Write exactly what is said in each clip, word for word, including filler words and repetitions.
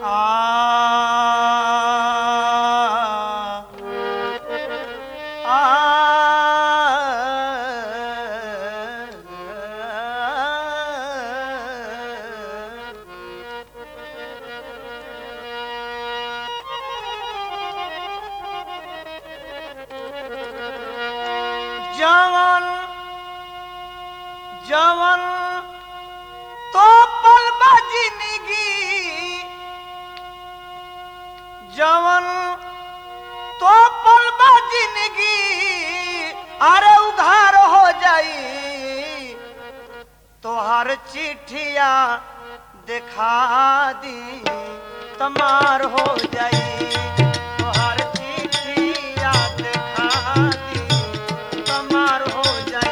आ आ जवन जवन तो पल बजिनगी जवन तो पल बजिनगी अरे उधार हो जाई तोहर चिट्ठिया दिखा दी तमार हो जाई तोहर चिट्ठिया दिखा दी तमार हो जाई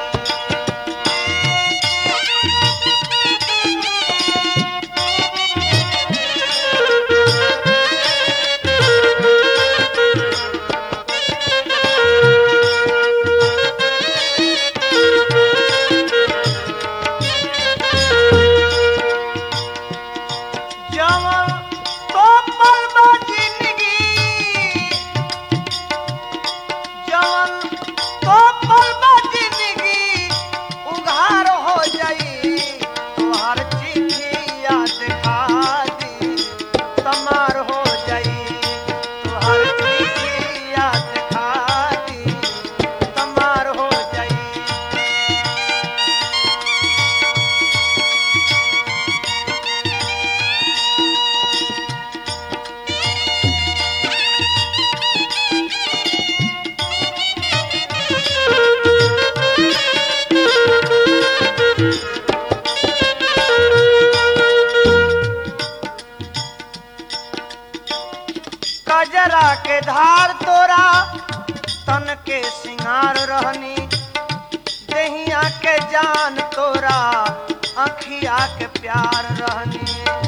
कजरा के धार तोरा तन के सिंगार रहनी दहिया के जान तोरा अखिया के प्यार रहनी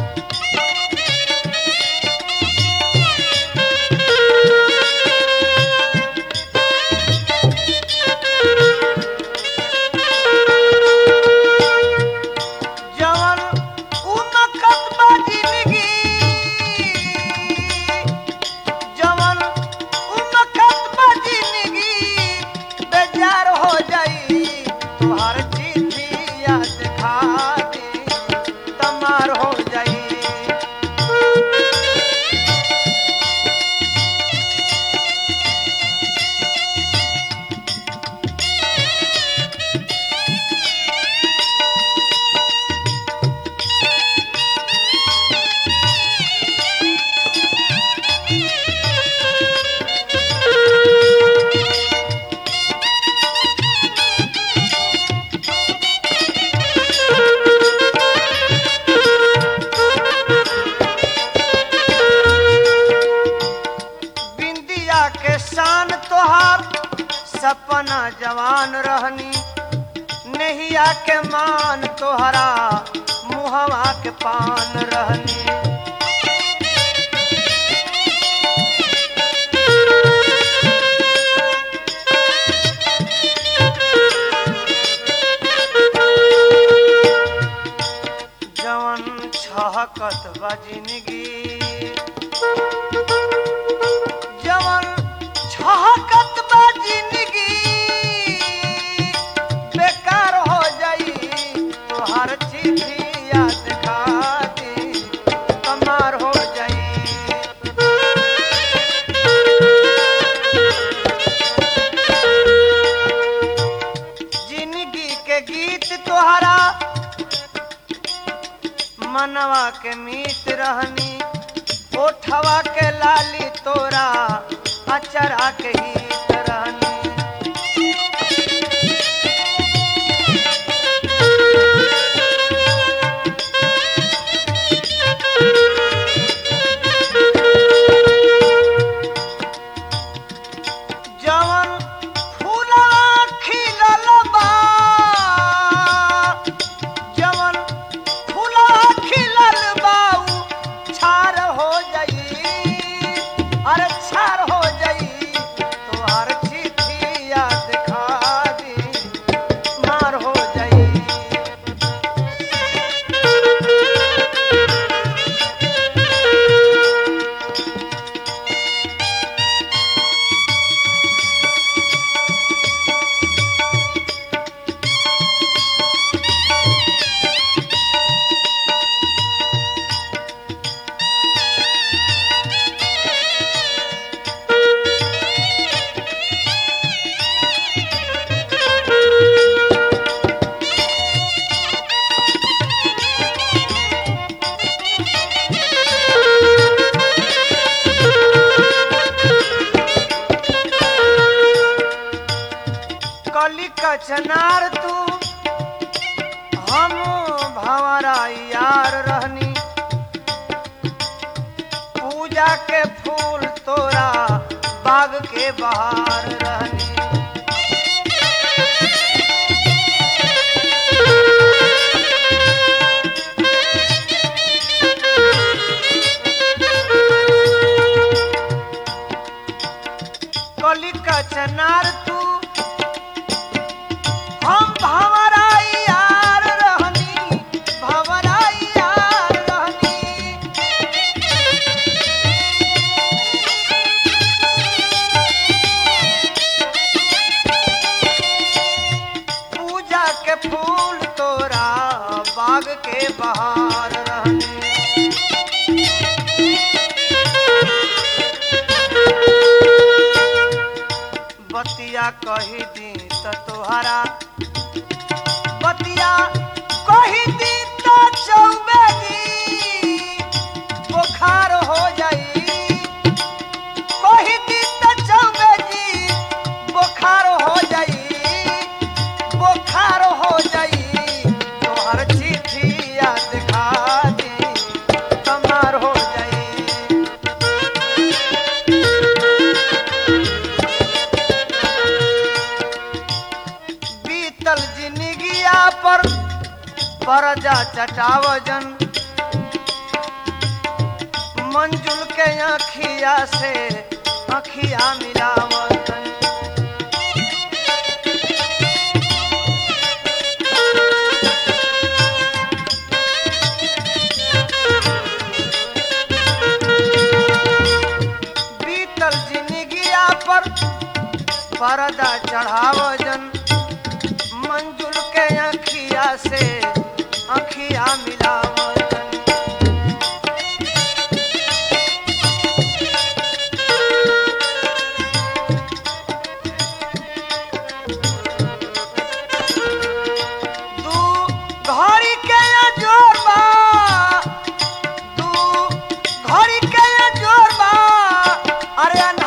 सपना जवान रहनी नहिया के मान तोहरा मुहवा के पान रहनी जवन छहकत बजिनगी जवन छहकत बेकार हो जाई तोहर चिट्ठिया दिखा दी तमार हो जाई जिंदगी के गीत तोहरा मनवा के मीत रहनी ओठवा के लाली तोरा अचरा के गीत रहनी अरे छार हो जाई तोहर कचनार तू हम भंवरा यार रहनी पूजा के फूल तोरा बाग के बहार रहनी कली कचनार तू हम भंवरा यार रहनी भंवरा यार रहनी पूजा के फूल तोरा बाग के बहार रहनी बतिया कही दी त तोहरा बतिया कही दी त चौबे दी बुखार हो जाई कही दी त चौबे दी बुखार हो जाई बुखार हो जाई तोहर चिट्ठी याद खा दी तमार हो जाई बीतल जिंदगिया पर परजा चटावजन मंजुल के आँखिया से आँखिया मिलावजन बीतल जिंदगिया पर परदा चढ़ावजन मंजुल के आँखिया से आँखिया मिलावजन दू घड़ी के जोरबा दू घड़ी के जोरबा अरे